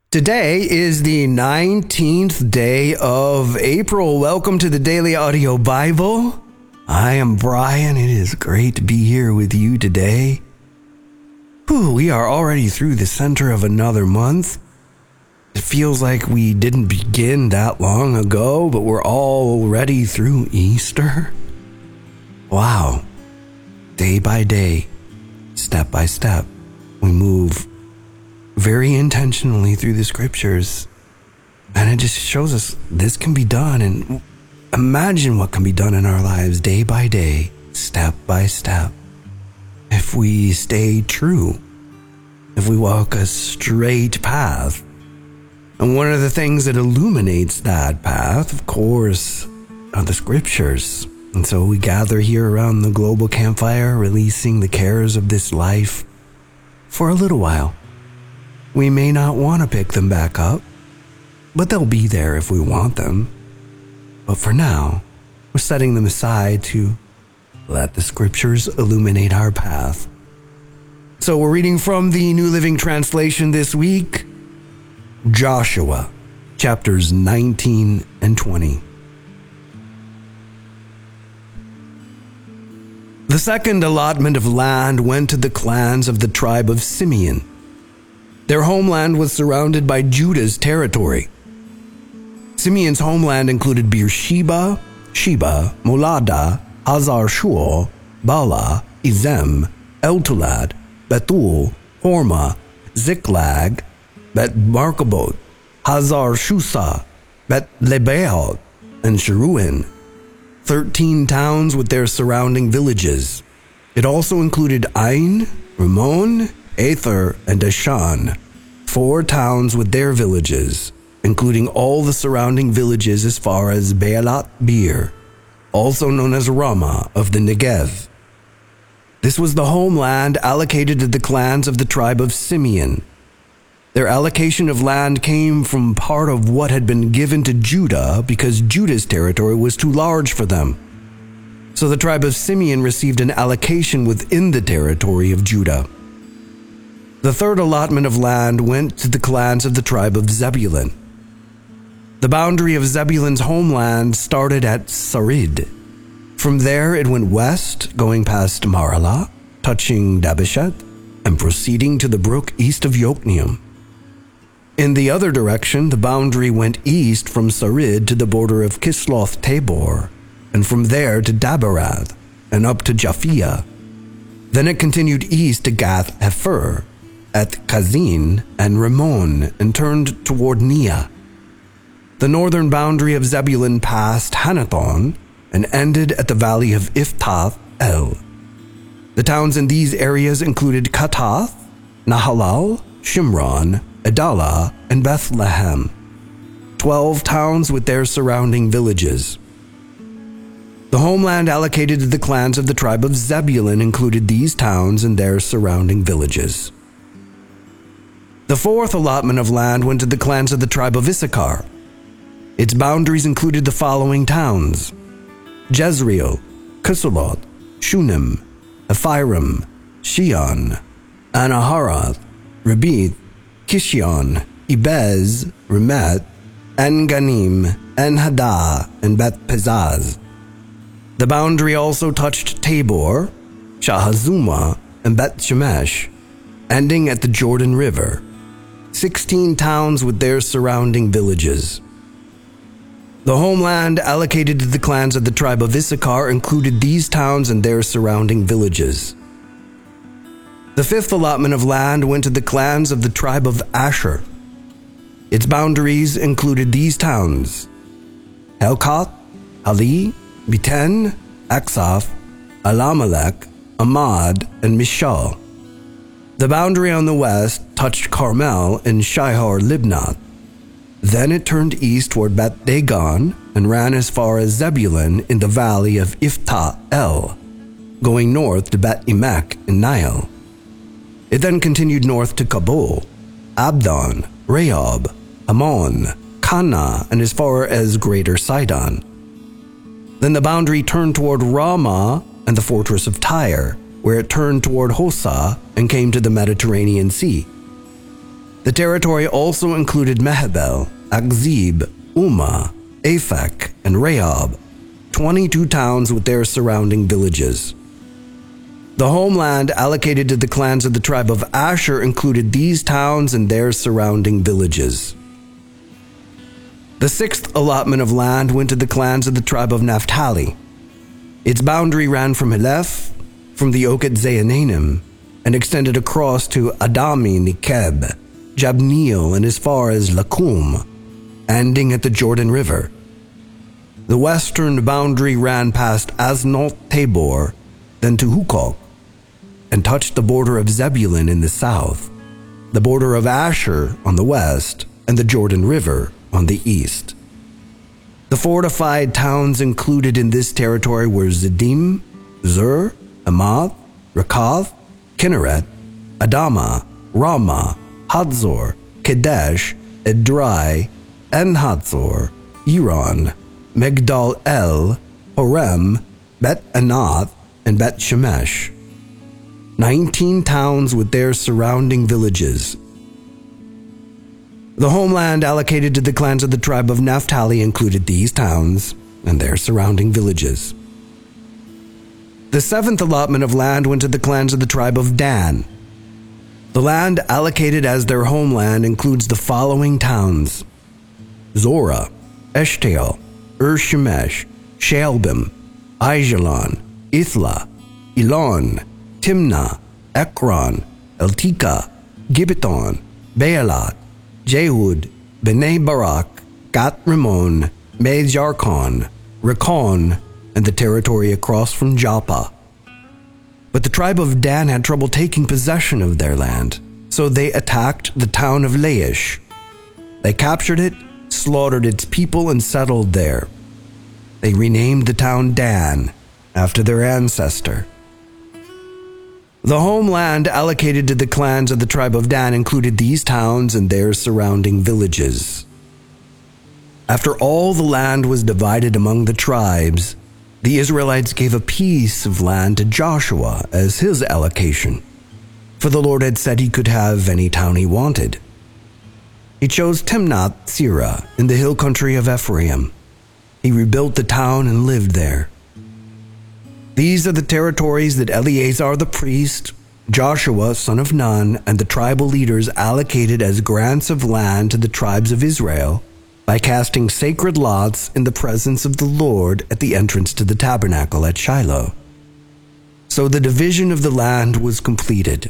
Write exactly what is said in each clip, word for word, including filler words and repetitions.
Today is the nineteenth day of April. Welcome to the Daily Audio Bible. I am Brian. It is great to be here with you today. Whew, we are already through the center of another month. It feels like we didn't begin that long ago, but we're already through Easter. Wow. Day by day, step by step, we move very intentionally through the scriptures, and it just shows us this can be done. And imagine what can be done in our lives day by day, step by step, if we stay true, if we walk a straight path. And one of the things that illuminates that path, of course, are the scriptures. And so we gather here around the global campfire, releasing the cares of this life for a little while. We may not want to pick them back up, but they'll be there if we want them. But for now, we're setting them aside to let the scriptures illuminate our path. So we're reading from the New Living Translation this week, Joshua, chapters nineteen and twenty. The second allotment of land went to the clans of the tribe of Simeon. Their homeland was surrounded by Judah's territory. Simeon's homeland included Beersheba, Sheba, Molada, Hazar-Shual, Bala, Ezem, Eltolad, Bethul, Hormah, Ziklag, Bet-Markabot, Hazar-Shusa, Bet-Lebaot, and Sheruin, thirteen towns with their surrounding villages. It also included Ain, Ramon, Aether, and Ashan, four towns with their villages, including all the surrounding villages as far as Baalat Beer, also known as Ramah of the Negev. This was the homeland allocated to the clans of the tribe of Simeon. Their allocation of land came from part of what had been given to Judah because Judah's territory was too large for them. So the tribe of Simeon received an allocation within the territory of Judah. The third allotment of land went to the clans of the tribe of Zebulun. The boundary of Zebulun's homeland started at Sarid. From there it went west, going past Maralah, touching Dabeshet, and proceeding to the brook east of Yokneam. In the other direction, the boundary went east from Sarid to the border of Kisloth Tabor, and from there to Dabarath, and up to Japhia. Then it continued east to Gath Hefer, at Kazin and Ramon, and turned toward Nia. The northern boundary of Zebulun passed Hanathon and ended at the valley of Iftath El. The towns in these areas included Katath, Nahalal, Shimron, Adalah, and Bethlehem, twelve towns with their surrounding villages. The homeland allocated to the clans of the tribe of Zebulun included these towns and their surrounding villages. The fourth allotment of land went to the clans of the tribe of Issachar. Its boundaries included the following towns: Jezreel, Kesulot, Shunem, Ephraim, Shion, Anaharath, Rabith, Kishion, Ibez, Remet, En-Ganim, En-Hadah, and Beth-Pezaz. The boundary also touched Tabor, Shahazuma, and Beth-Shemesh, ending at the Jordan River, sixteen towns with their surrounding villages. The homeland allocated to the clans of the tribe of Issachar included these towns and their surrounding villages. The fifth allotment of land went to the clans of the tribe of Asher. Its boundaries included these towns: Helkath, Hali, Biten, Aksaph, Alamelech, Amad, and Mishal. The boundary on the west touched Carmel and Shihor Libnath. Then it turned east toward Beth Dagon and ran as far as Zebulun in the valley of Ifta El, going north to Beth Emek and Nile. It then continued north to Kabul, Abdon, Rehob, Ammon, Kana, and as far as Greater Sidon. Then the boundary turned toward Ramah and the fortress of Tyre, where it turned toward Hosa and came to the Mediterranean Sea. The territory also included Mehebel, Akzib, Umah, Aphek, and Rehob, twenty-two towns with their surrounding villages. The homeland allocated to the clans of the tribe of Asher included these towns and their surrounding villages. The sixth allotment of land went to the clans of the tribe of Naphtali. Its boundary ran from Heleph, from the oak at Zaananim, and extended across to Adami Nikeb, Jabneel, and as far as Lakum, ending at the Jordan River. The western boundary ran past Asnot Tabor, then to Hukok, and touched the border of Zebulun in the south, the border of Asher on the west, and the Jordan River on the east. The fortified towns included in this territory were Ziddim, Zur, Amath, Rakath, Kinneret, Adama, Ramah, Hadzor, Kadesh, Edrei, En-Hatzor, Iran, Migdal El, Horem, Bet Anath, and Bet Shemesh. Nineteen towns with their surrounding villages. The homeland allocated to the clans of the tribe of Naphtali included these towns and their surrounding villages. The seventh allotment of land went to the clans of the tribe of Dan. The land allocated as their homeland includes the following towns: Zorah, Eshtaol, Ur-Shemesh, Shaalbim, Aijalon, Ithla, Elon, Timnah, Ekron, Eltika, Gibbeton, Baalat, Jehud, Bnei Barak, Gat Rimmon, Mejarkon, Rekon, and the territory across from Joppa. But the tribe of Dan had trouble taking possession of their land, so they attacked the town of Laish. They captured it, slaughtered its people, and settled there. They renamed the town Dan, after their ancestor. The homeland allocated to the clans of the tribe of Dan included these towns and their surrounding villages. After all the land was divided among the tribes, the Israelites gave a piece of land to Joshua as his allocation, for the Lord had said he could have any town he wanted. He chose Timnath-Serah in the hill country of Ephraim. He rebuilt the town and lived there. These are the territories that Eleazar the priest, Joshua son of Nun, and the tribal leaders allocated as grants of land to the tribes of Israel by casting sacred lots in the presence of the Lord at the entrance to the tabernacle at Shiloh. So the division of the land was completed.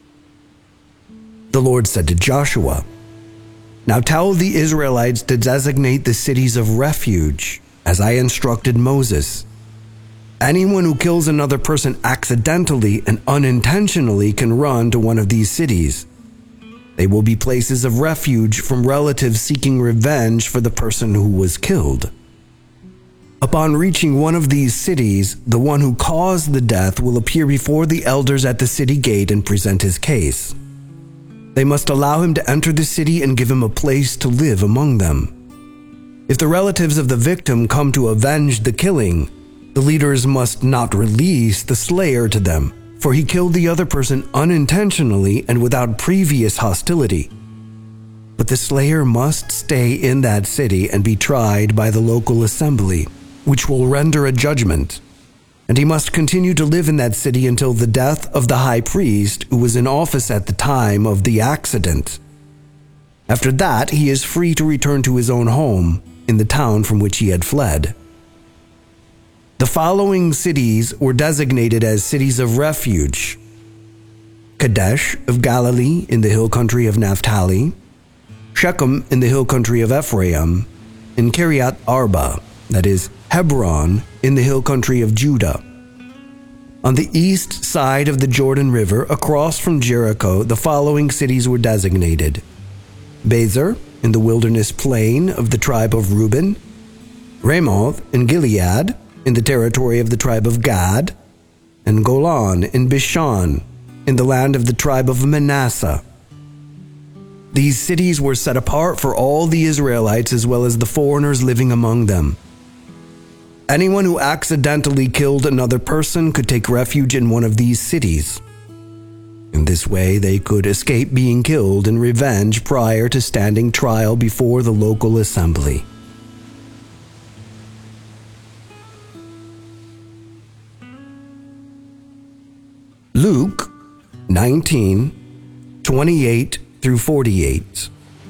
The Lord said to Joshua, "Now tell the Israelites to designate the cities of refuge, as I instructed Moses. Anyone who kills another person accidentally and unintentionally can run to one of these cities. They will be places of refuge from relatives seeking revenge for the person who was killed. Upon reaching one of these cities, the one who caused the death will appear before the elders at the city gate and present his case. They must allow him to enter the city and give him a place to live among them. If the relatives of the victim come to avenge the killing, the leaders must not release the slayer to them, for he killed the other person unintentionally and without previous hostility. But the slayer must stay in that city and be tried by the local assembly, which will render a judgment, and he must continue to live in that city until the death of the high priest who was in office at the time of the accident. After that, he is free to return to his own home in the town from which he had fled." The following cities were designated as cities of refuge: Kadesh of Galilee in the hill country of Naphtali, Shechem in the hill country of Ephraim, and Kiryat Arba, that is, Hebron, in the hill country of Judah. On the east side of the Jordan River, across from Jericho, the following cities were designated: Bezer in the wilderness plain of the tribe of Reuben, Ramoth in Gilead, in the territory of the tribe of Gad, and Golan in Bashan, in the land of the tribe of Manasseh. These cities were set apart for all the Israelites as well as the foreigners living among them. Anyone who accidentally killed another person could take refuge in one of these cities. In this way, they could escape being killed in revenge prior to standing trial before the local assembly. Luke nineteen, twenty-eight through forty-eight.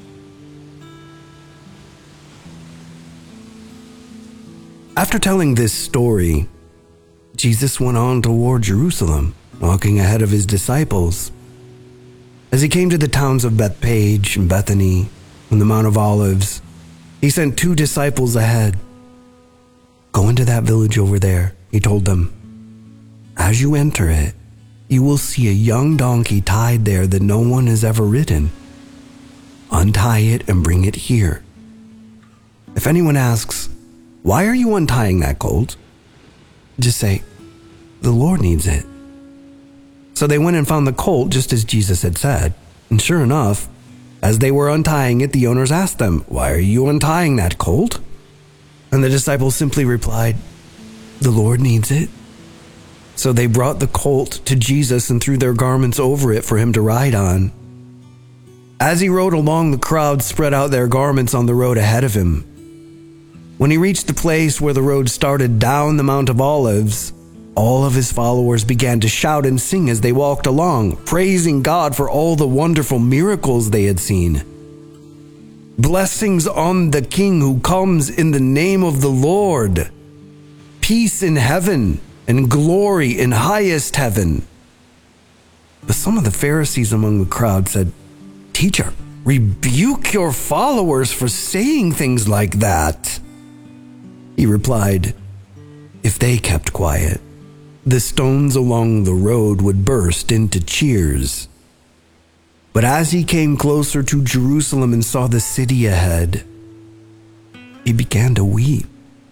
After telling this story, Jesus went on toward Jerusalem, walking ahead of his disciples. As he came to the towns of Bethpage and Bethany on the Mount of Olives, he sent two disciples ahead. "Go into that village over there," he told them. "As you enter it, you will see a young donkey tied there that no one has ever ridden. Untie it and bring it here. If anyone asks, 'Why are you untying that colt?' just say, 'The Lord needs it.'" So they went and found the colt just as Jesus had said. And sure enough, as they were untying it, the owners asked them, "Why are you untying that colt?" And the disciples simply replied, "The Lord needs it." So they brought the colt to Jesus and threw their garments over it for him to ride on. As he rode along, the crowd spread out their garments on the road ahead of him. When he reached the place where the road started down the Mount of Olives, all of his followers began to shout and sing as they walked along, praising God for all the wonderful miracles they had seen. "Blessings on the King who comes in the name of the Lord. Peace in heaven and glory in highest heaven." But some of the Pharisees among the crowd said, "Teacher, rebuke your followers for saying things like that." He replied, "If they kept quiet, the stones along the road would burst into cheers." But as he came closer to Jerusalem and saw the city ahead, he began to weep.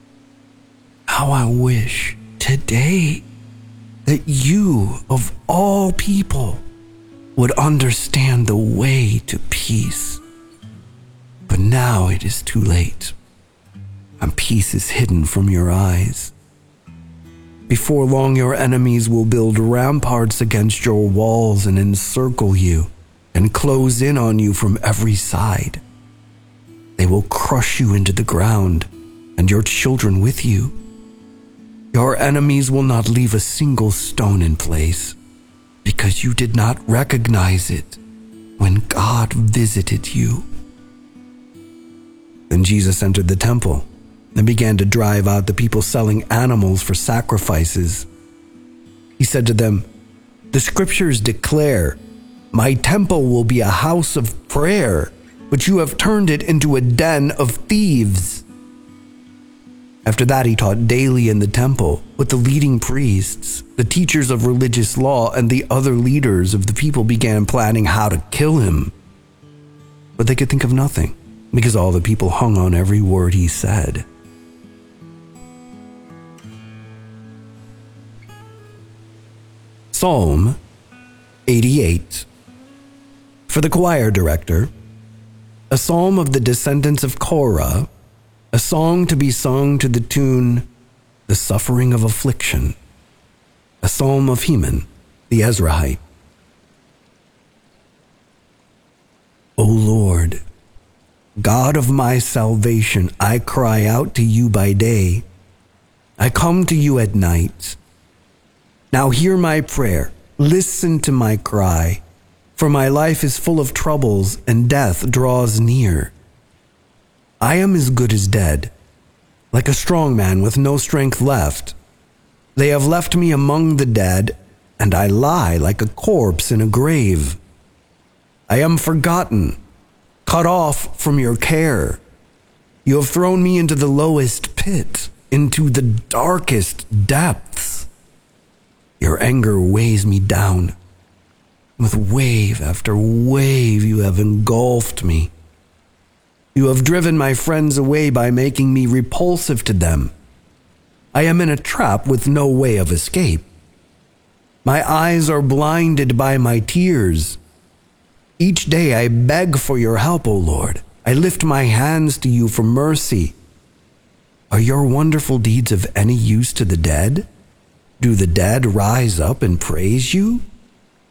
"How I wish today that you, of all people, would understand the way to peace. But now it is too late, and peace is hidden from your eyes. Before long, your enemies will build ramparts against your walls and encircle you and close in on you from every side. They will crush you into the ground and your children with you. Your enemies will not leave a single stone in place because you did not recognize it when God visited you." Then Jesus entered the temple and began to drive out the people selling animals for sacrifices. He said to them, "The scriptures declare, 'My temple will be a house of prayer,' but you have turned it into a den of thieves." After that, he taught daily in the temple with the leading priests, the teachers of religious law, and the other leaders of the people began planning how to kill him. But they could think of nothing because all the people hung on every word he said. Psalm eighty-eight. For the choir director, a psalm of the descendants of Korah, a song to be sung to the tune, "The Suffering of Affliction," a psalm of Heman, the Ezrahite. O Lord, God of my salvation, I cry out to you by day. I come to you at night. Now hear my prayer, listen to my cry, for my life is full of troubles and death draws near. I am as good as dead, like a strong man with no strength left. They have left me among the dead, and I lie like a corpse in a grave. I am forgotten, cut off from your care. You have thrown me into the lowest pit, into the darkest depths. Your anger weighs me down. With wave after wave you have engulfed me. You have driven my friends away by making me repulsive to them. I am in a trap with no way of escape. My eyes are blinded by my tears. Each day I beg for your help, O Lord. I lift my hands to you for mercy. Are your wonderful deeds of any use to the dead? Do the dead rise up and praise you?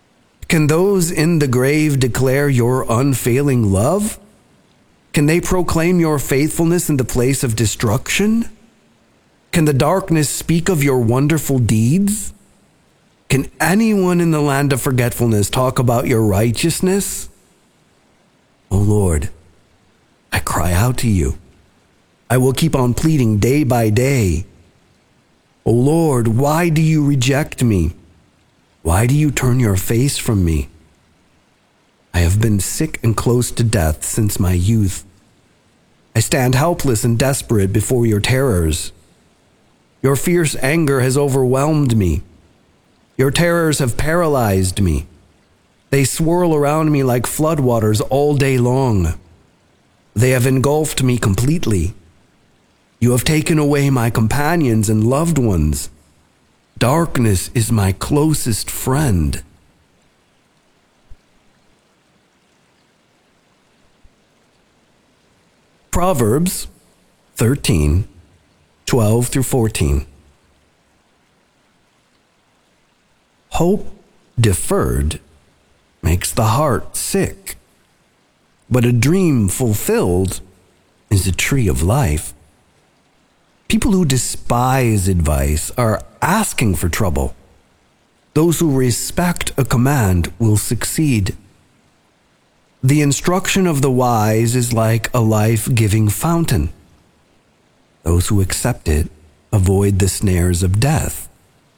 Can those in the grave declare your unfailing love? Can they proclaim your faithfulness in the place of destruction? Can the darkness speak of your wonderful deeds? Can anyone in the land of forgetfulness talk about your righteousness? O Lord, I cry out to you. I will keep on pleading day by day. O Lord, why do you reject me? Why do you turn your face from me? I have been sick and close to death since my youth. I stand helpless and desperate before your terrors. Your fierce anger has overwhelmed me. Your terrors have paralyzed me. They swirl around me like floodwaters all day long. They have engulfed me completely. You have taken away my companions and loved ones. Darkness is my closest friend. Proverbs thirteen, twelve through fourteen. Hope deferred makes the heart sick, but a dream fulfilled is a tree of life. People who despise advice are asking for trouble. Those who respect a command will succeed. The instruction of the wise is like a life-giving fountain. Those who accept it avoid the snares of death.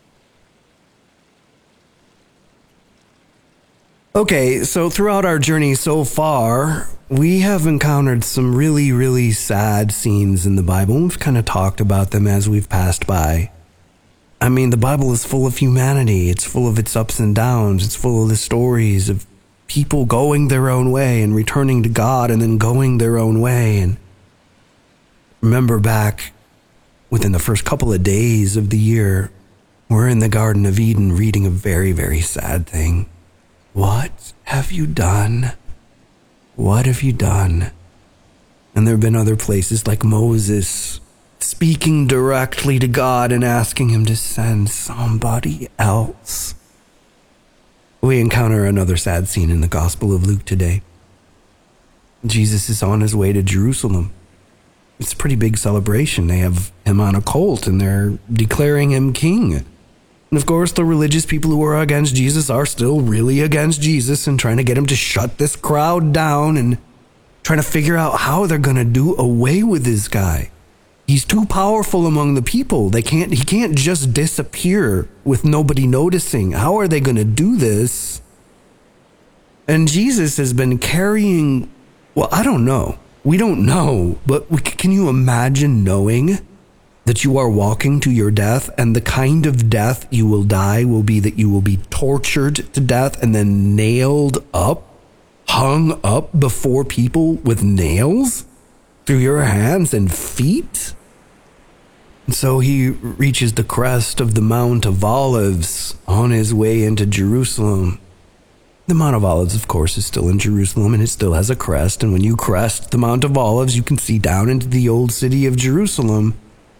Okay, so throughout our journey so far, we have encountered some really, really sad scenes in the Bible. We've kind of talked about them as we've passed by. I mean, the Bible is full of humanity. It's full of its ups and downs. It's full of the stories of people going their own way and returning to God and then going their own way. And remember back within the first couple of days of the year, we're in the Garden of Eden reading a very, very sad thing. What have you done? What have you done? And there have been other places like Moses speaking directly to God and asking him to send somebody else. We encounter another sad scene in the Gospel of Luke today. Jesus is on his way to Jerusalem. It's a pretty big celebration. They have him on a colt and they're declaring him king. And of course, the religious people who are against Jesus are still really against Jesus and trying to get him to shut this crowd down and trying to figure out how they're going to do away with this guy. He's too powerful among the people. They can't, he can't just disappear with nobody noticing. How are they going to do this? And Jesus has been carrying, well, I don't know. We don't know, but can you imagine knowing that you are walking to your death and the kind of death you will die will be that you will be tortured to death and then nailed up, hung up before people with nails through your hands and feet? And so he reaches the crest of the Mount of Olives on his way into Jerusalem. The Mount of Olives, of course, is still in Jerusalem and it still has a crest. And when you crest the Mount of Olives, you can see down into the old city of Jerusalem.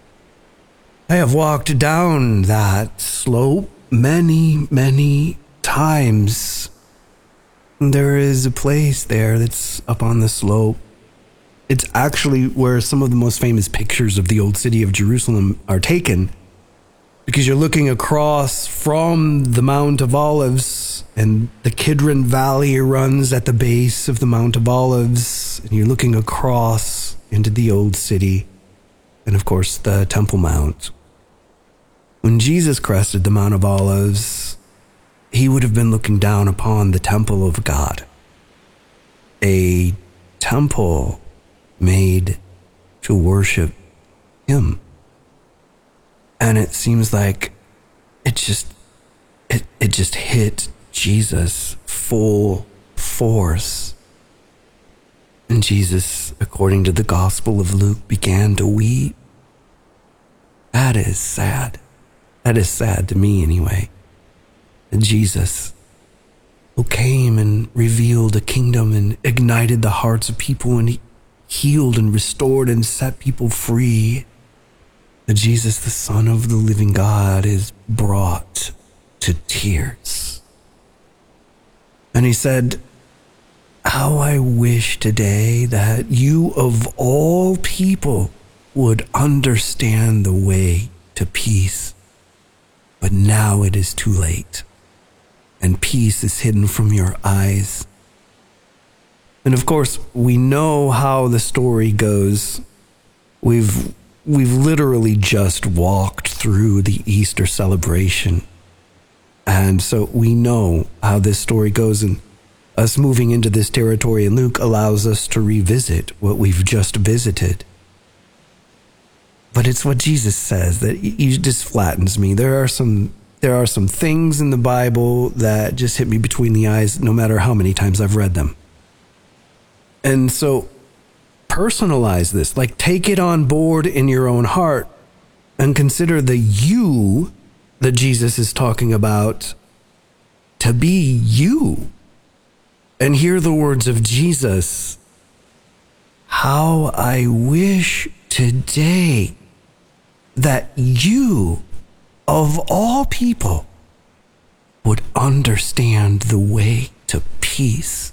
I have walked down that slope many, many times. There is a place there that's up on the slope. It's actually where some of the most famous pictures of the old city of Jerusalem are taken, because you're looking across from the Mount of Olives and the Kidron Valley runs at the base of the Mount of Olives, and you're looking across into the old city and, of course, the Temple Mount. When Jesus crested the Mount of Olives, he would have been looking down upon the temple of God, a temple made to worship him. And it seems like it just it it just hit Jesus full force. And Jesus, according to the Gospel of Luke, began to weep. That is sad. That is sad to me anyway. And Jesus, who came and revealed a kingdom and ignited the hearts of people and he healed and restored and set people free. That Jesus, the Son of the living God, is brought to tears. And he said, how I wish today that you of all people would understand the way to peace. But now it is too late, and peace is hidden from your eyes. And of course, we know how the story goes. We've we've literally just walked through the Easter celebration. And so we know how this story goes, and us moving into this territory in Luke allows us to revisit what we've just visited. But it's what Jesus says that he just flattens me. There are some there are some things in the Bible that just hit me between the eyes no matter how many times I've read them. And so personalize this, like take it on board in your own heart and consider the you that Jesus is talking about to be you. And hear the words of Jesus. How I wish today that you, of all people, would understand the way to peace.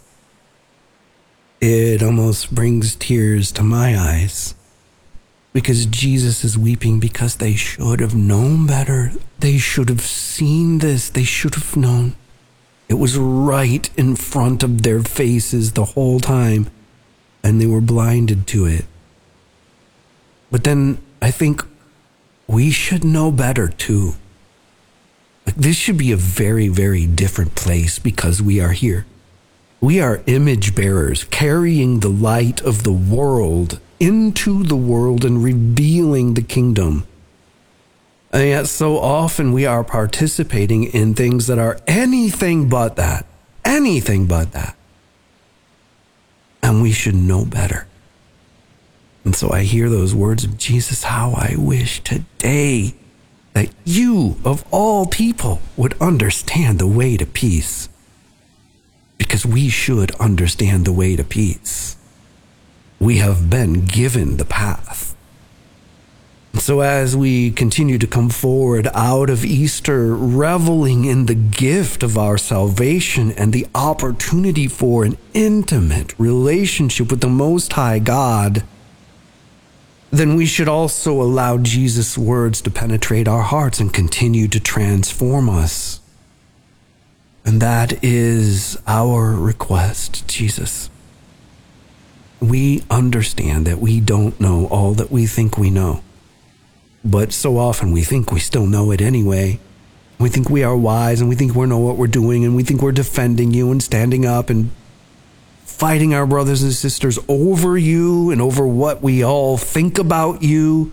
It almost brings tears to my eyes because Jesus is weeping because they should have known better. They should have seen this. They should have known. It was right in front of their faces the whole time, and they were blinded to it. But then I think we should know better too. Like, this should be a very, very different place because we are here. We are image bearers carrying the light of the world into the world and revealing the kingdom. And yet so often we are participating in things that are anything but that. Anything but that. And we should know better. And so I hear those words of Jesus, how I wish today that you, of all people, would understand the way to peace. Because we should understand the way to peace. We have been given the path. So as we continue to come forward out of Easter, reveling in the gift of our salvation and the opportunity for an intimate relationship with the Most High God, then we should also allow Jesus' words to penetrate our hearts and continue to transform us. And that is our request, Jesus. We understand that we don't know all that we think we know. But so often we think we still know it anyway. We think we are wise and we think we know what we're doing and we think we're defending you and standing up and fighting our brothers and sisters over you and over what we all think about you.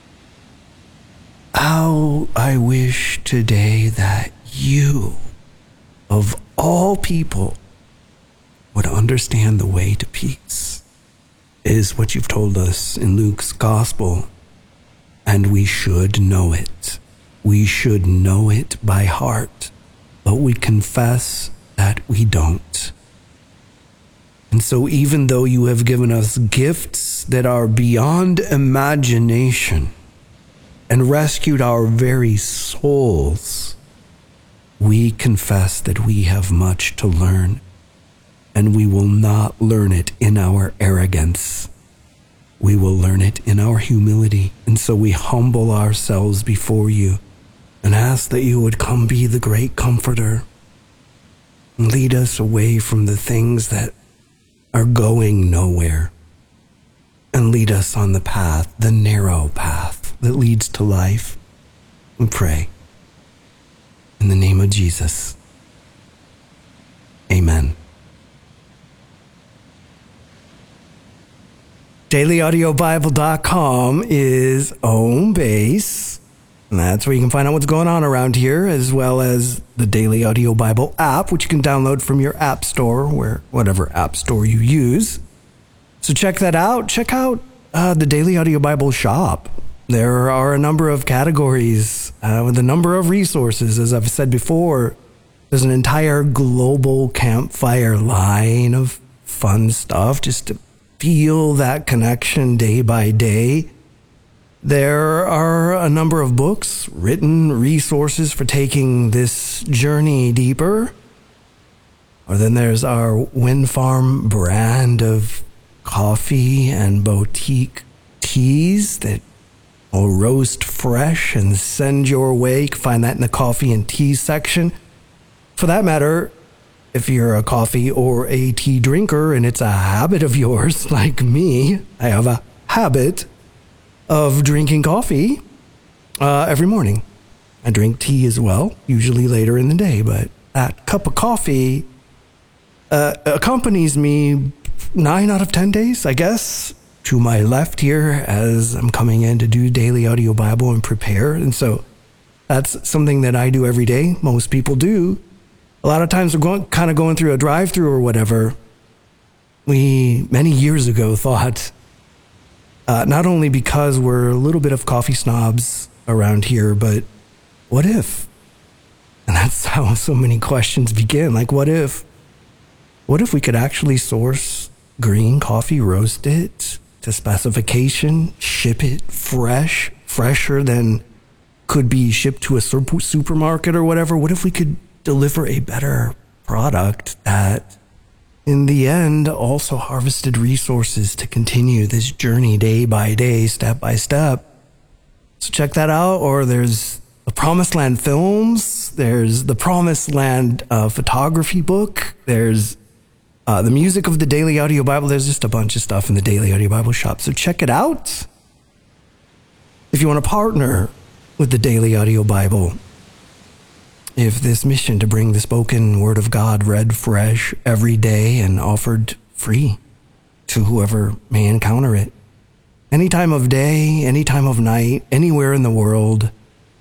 How I wish today that you, of all people, would understand the way to peace, is what you've told us in Luke's gospel. And we should know it. We should know it by heart, but we confess that we don't. And so even though you have given us gifts that are beyond imagination and rescued our very souls, we confess that we have much to learn, and we will not learn it in our arrogance. We will learn it in our humility. And so we humble ourselves before you and ask that you would come be the great comforter and lead us away from the things that are going nowhere and lead us on the path, the narrow path that leads to life. We pray in the name of Jesus. Amen. daily audio bible dot com is home base. And that's where you can find out what's going on around here, as well as the Daily Audio Bible app, which you can download from your app store, where whatever app store you use. So check that out. Check out uh, the Daily Audio Bible shop. There are a number of categories uh, with a number of resources. As I've said before, there's an entire global campfire line of fun stuff just to feel that connection day by day. There are a number of books, written resources for taking this journey deeper. Or then there's our Wind Farm brand of coffee and boutique teas that will roast fresh and send your way. You can find that in the coffee and tea section. For that matter, if you're a coffee or a tea drinker and it's a habit of yours, like me, I have a habit of drinking coffee uh, every morning. I drink tea as well, usually later in the day, but that cup of coffee uh, accompanies me nine out of ten days, I guess, to my left here as I'm coming in to do daily audio Bible and prepare. And so that's something that I do every day. Most people do. A lot of times we're going, kind of going through a drive-through or whatever. We, many years ago, thought, uh, not only because we're a little bit of coffee snobs around here, but what if? And that's how so many questions begin. Like, what if? What if we could actually source green coffee, roast it to specification, ship it fresh, fresher than could be shipped to a super- supermarket or whatever? What if we could deliver a better product that, in the end, also harvested resources to continue this journey day by day, step by step? So check that out. Or there's the Promised Land Films. There's the Promised Land uh, photography book. There's uh, the music of the Daily Audio Bible. There's just a bunch of stuff in the Daily Audio Bible shop. So check it out. If you want to partner with the Daily Audio Bible, if this mission to bring the spoken word of God read fresh every day and offered free to whoever may encounter it, any time of day, any time of night, anywhere in the world,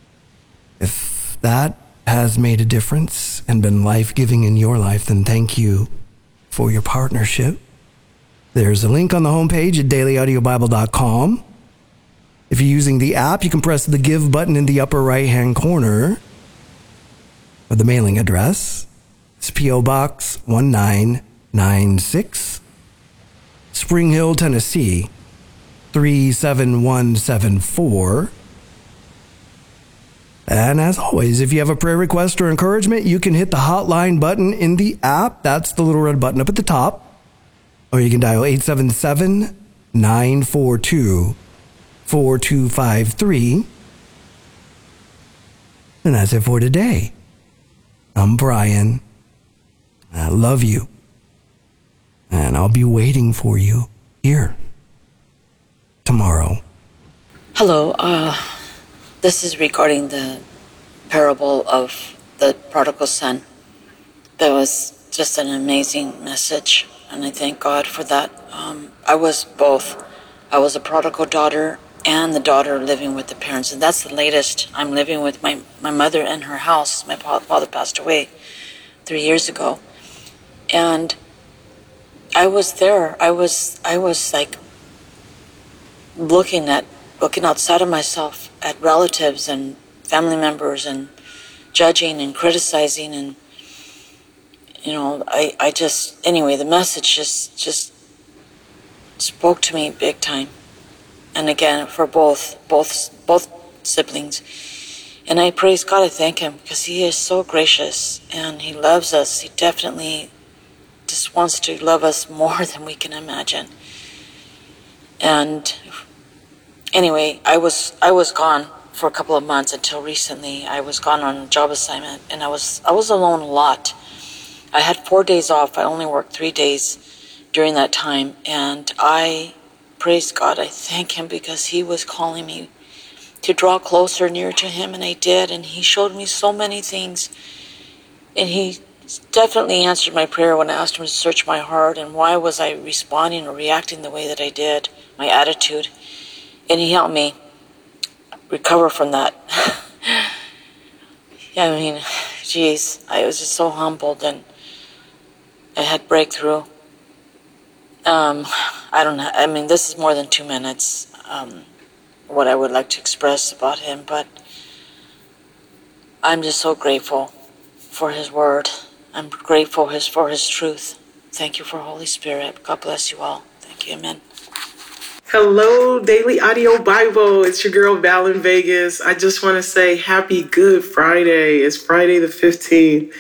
if that has made a difference and been life-giving in your life, then thank you for your partnership. There's a link on the homepage at daily audio bible dot com. If you're using the app, you can press the Give button in the upper right-hand corner. Or the mailing address. It's P O Box one nine nine six, Spring Hill, Tennessee, three seven one seven four. And as always, if you have a prayer request or encouragement, you can hit the hotline button in the app. That's the little red button up at the top. Or you can dial eight seven seven, nine four two, four two five three. And that's it for today. I'm Brian. I love you. And I'll be waiting for you here tomorrow. Hello. Uh, this is regarding the parable of the prodigal son. That was just an amazing message, and I thank God for that. Um, I was both. I was a prodigal daughter and the daughter living with the parents. And that's the latest. I'm living with my, my mother in her house. My father passed away three years ago. And I was there. I was I was like looking at looking outside of myself at relatives and family members and judging and criticizing, and you know, I, I just anyway, the message just just spoke to me big time. And again, for both, both, both siblings. And I praise God, I thank Him, because He is so gracious, and He loves us. He definitely just wants to love us more than we can imagine. And anyway, I was, I was gone for a couple of months until recently. I was gone on a job assignment, and I was, I was alone a lot. I had four days off. I only worked three days during that time, and I praise God, I thank Him, because He was calling me to draw closer, near to Him, and I did, and He showed me so many things, and He definitely answered my prayer when I asked Him to search my heart, and why was I responding or reacting the way that I did, my attitude, and He helped me recover from that. Yeah, I mean, geez, I was just so humbled, and I had breakthrough. Um, I don't know. I mean, this is more than two minutes, um, what I would like to express about Him, but I'm just so grateful for His word. I'm grateful his, for His truth. Thank you for Holy Spirit. God bless you all. Thank you. Amen. Hello, Daily Audio Bible. It's your girl, Val in Vegas. I just want to say happy Good Friday. It's Friday the fifteenth.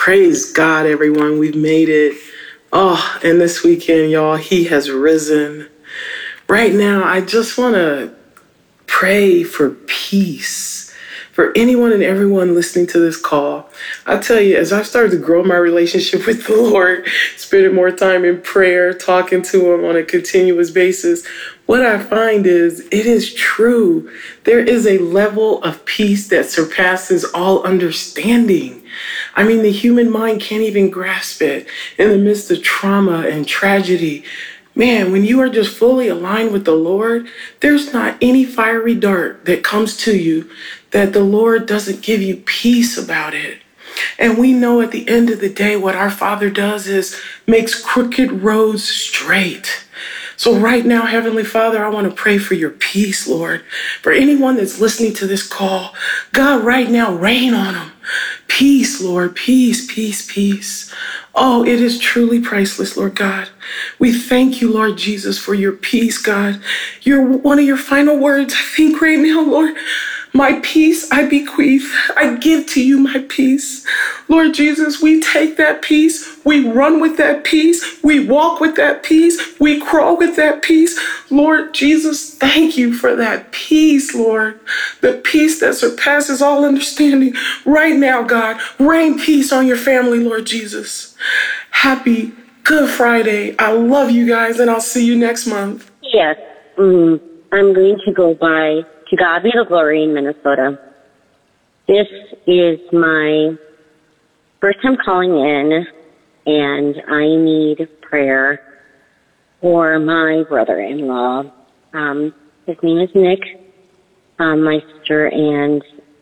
Praise God, everyone. We've made it. Oh, and this weekend, y'all, he has risen. Right now, I just want to pray for peace for anyone and everyone listening to this call. I tell you, as I've started to grow my relationship with the Lord, spending more time in prayer, talking to him on a continuous basis, what I find is it is true. There is a level of peace that surpasses all understanding. I mean, the human mind can't even grasp it in the midst of trauma and tragedy. Man, when you are just fully aligned with the Lord, there's not any fiery dart that comes to you that the Lord doesn't give you peace about it. And we know at the end of the day, what our Father does is makes crooked roads straight. So right now, Heavenly Father, I want to pray for your peace, Lord. For anyone that's listening to this call, God, right now, rain on them. Peace, Lord, peace, peace, peace. Oh, it is truly priceless, Lord God. We thank you, Lord Jesus, for your peace, God. You're one of your final words, I think, right now, Lord. My peace I bequeath. I give to you my peace. Lord Jesus, we take that peace. We run with that peace. We walk with that peace. We crawl with that peace. Lord Jesus, thank you for that peace, Lord. The peace that surpasses all understanding. Right now, God, rain peace on your family, Lord Jesus. Happy Good Friday. I love you guys, and I'll see you next month. Yes, mm, I'm going to go by To God Be the Glory in Minnesota. This is my first time calling in, and I need prayer for my brother-in-law. Um, his name is Nick, um, my sister, and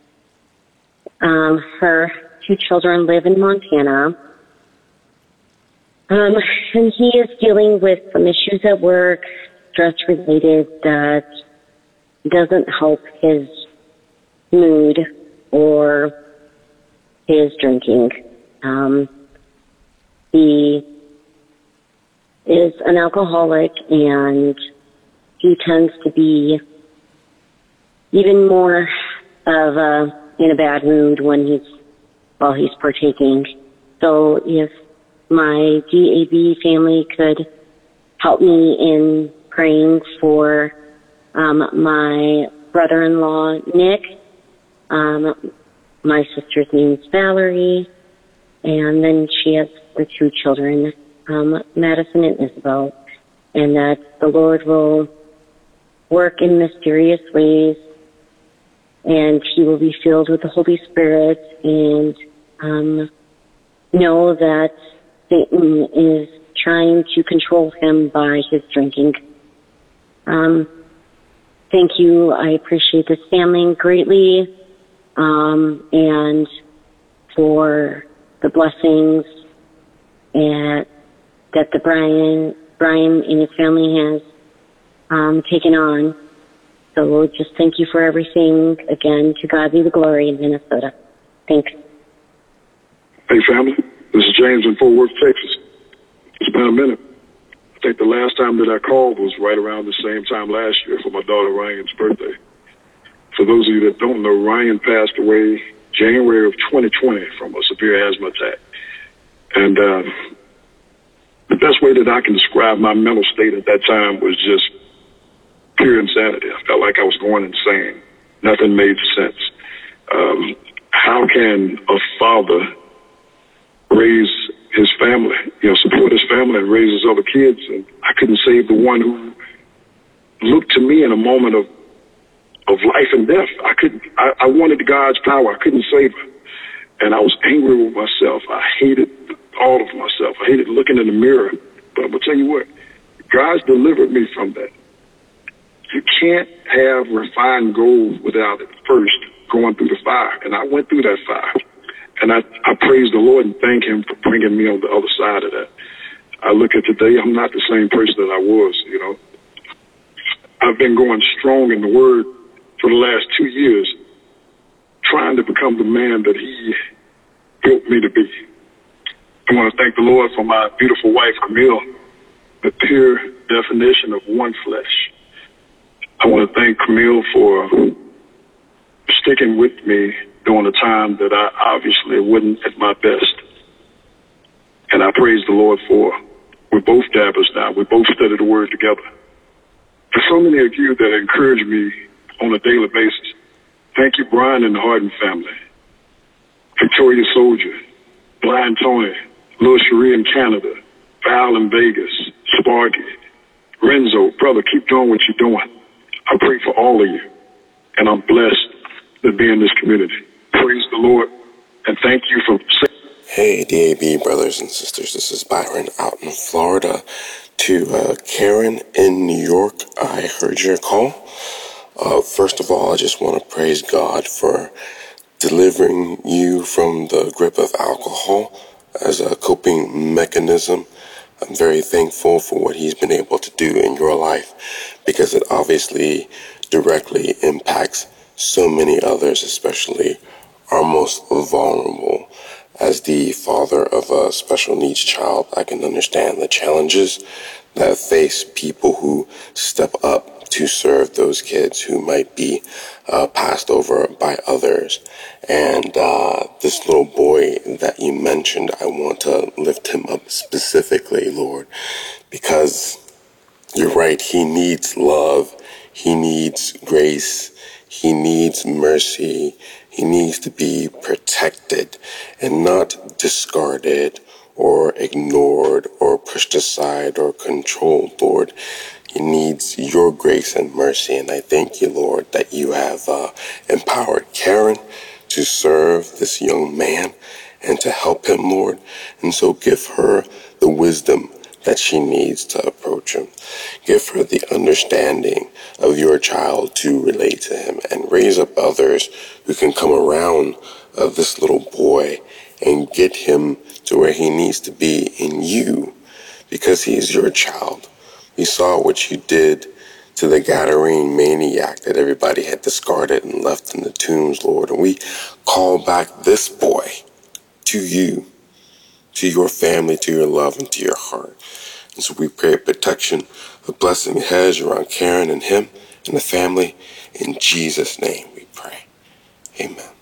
um, her two children live in Montana. Um, and he is dealing with some issues at work, stress-related, that doesn't help his mood or his drinking. Um, he is an alcoholic, and he tends to be even more of a, in a bad mood when he's, while he's partaking. So if my D A B family could help me in praying for um, my brother-in-law, Nick. Um, my sister's name is Valerie, and then she has the two children, um, Madison and Isabel, and that the Lord will work in mysterious ways, and he will be filled with the Holy Spirit, and um, know that Satan is trying to control him by his drinking. Um, thank you. I appreciate this family greatly, um, and for the blessings and that the Brian Brian and his family has um, taken on. So just thank you for everything. Again, to God be the glory in Minnesota. Thanks. Hey, family. This is James in Fort Worth, Texas. It's been a minute. I think the last time that I called was right around the same time last year for my daughter Ryan's birthday. For those of you that don't know, Ryan passed away January of twenty twenty from a severe asthma attack. And uh, the best way that I can describe my mental state at that time was just pure insanity. I felt like I was going insane. Nothing made sense. Um, how can a father raise his family, you know, support his family and raise his other kids? And I couldn't save the one who looked to me in a moment of of life and death. I couldn't, I, I wanted God's power. I couldn't save her. And I was angry with myself. I hated all of myself. I hated looking in the mirror. But I'm going to tell you what, God's delivered me from that. You can't have refined gold without it first going through the fire. And I went through that fire. And I, I praise the Lord and thank him for bringing me on the other side of that. I look at today, I'm not the same person that I was, you know. I've been going strong in the Word for the last two years, trying to become the man that he built me to be. I want to thank the Lord for my beautiful wife, Camille, the pure definition of one flesh. I want to thank Camille for sticking with me during a time that I obviously wasn't at my best. And I praise the Lord for, we're both dabbers now. We both study the word together. For so many of you that encourage me on a daily basis, thank you, Brian and the Harden family, Victoria Soldier, Blind Tony, Lil Cherie in Canada, Val in Vegas, Sparky, Renzo, brother, keep doing what you're doing. I pray for all of you, and I'm blessed to be in this community. Praise the Lord, and thank you for... Hey, D A B brothers and sisters, this is Byron out in Florida. To uh, Karen in New York, I heard your call. Uh, first of all, I just want to praise God for delivering you from the grip of alcohol as a coping mechanism. I'm very thankful for what he's been able to do in your life, because it obviously directly impacts so many others, especially our most vulnerable. As the father of a special needs child, I can understand the challenges that face people who step up to serve those kids who might be uh, passed over by others. And uh, this little boy that you mentioned, I want to lift him up specifically, Lord, because you're right, he needs love, he needs grace, he needs mercy, he needs to be protected and not discarded or ignored or pushed aside or controlled, Lord. He needs your grace and mercy, and I thank you, Lord, that you have uh, empowered Karen to serve this young man and to help him, Lord. And so give her the wisdom that she needs to approach him. Give her the understanding of your child to relate to him, and raise up others who can come around uh, this little boy and get him to where he needs to be in you, because he is your child. We saw what you did to the Gadarene maniac that everybody had discarded and left in the tombs, Lord. And we call back this boy to you, to your family, to your love, and to your heart. And so we pray protection, a blessing hedge around Karen and him and the family. In Jesus' name we pray. Amen.